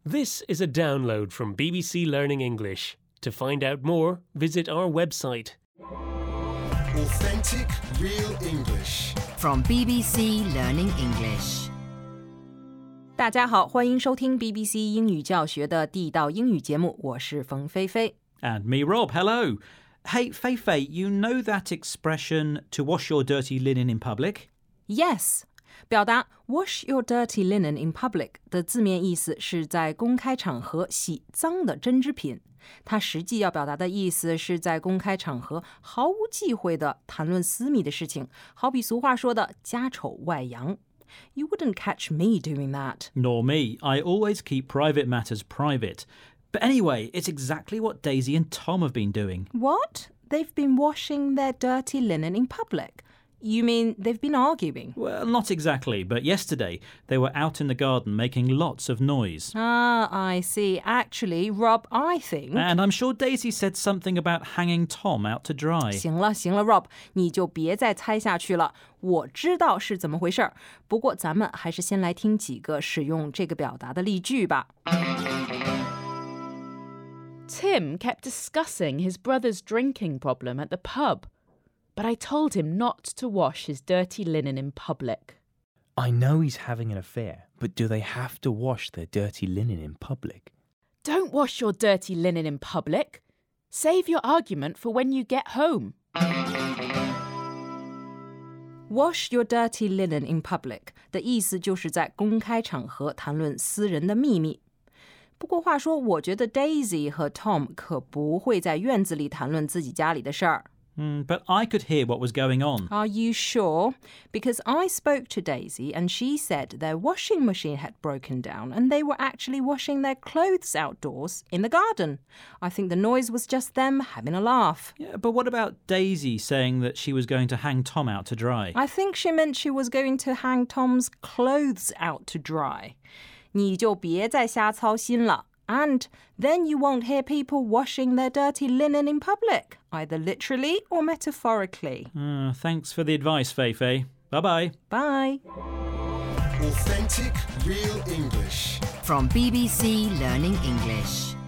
This is a download from BBC Learning English. To find out more, visit our website. Authentic, real English. From BBC Learning English. 大家好，欢迎收听 BBC 英语教学的地道英语节目，我是冯菲菲。 And me, Rob. Hello. Hey, Feifei, you know that expression to wash your dirty linen in public? Yes, 表达 wash your dirty linen in public 的字面意思是在公开场合洗脏的针织品。它实际要表达的意思是在公开场合毫无忌讳地谈论私密的事情，好比俗话说的家丑外扬。You wouldn't catch me doing that. Nor me. I always keep private matters private. But anyway, it's exactly what Daisy and Tom have been doing. What? They've been washing their dirty linen in public? You mean they've been arguing? Well, not exactly, but yesterday they were out in the garden making lots of noise. Ah, I see. Actually, Rob, I think... And I'm sure Daisy said something about hanging Tom out to dry. 行了 Rob, 你就别再猜下去了。我知道是怎么回事，不过咱们还是先来听几个使用这个表达的例句吧。 Tim kept discussing his brother's drinking problem at the pub, but I told him not to wash his dirty linen in public. I know he's having an affair, but do they have to wash their dirty linen in public? Don't wash your dirty linen in public. Save your argument for when you get home. Wash your dirty linen in public 的意思就是在公开场合谈论私人的秘密。不过话说，我觉得 Daisy 和 Tom 可不会在院子里谈论自己家里的事儿。 But I could hear what was going on. Are you sure? Because I spoke to Daisy and she said their washing machine had broken down and they were actually washing their clothes outdoors in the garden. I think the noise was just them having a laugh. Yeah, but what about Daisy saying that she was going to hang Tom out to dry? I think she meant she was going to hang Tom's clothes out to dry. 你就别再瞎操心了。And then you won't hear people washing their dirty linen in public, either literally or metaphorically. Thanks for the advice, Feifei. Bye-bye. Bye. Authentic, real English. From BBC Learning English.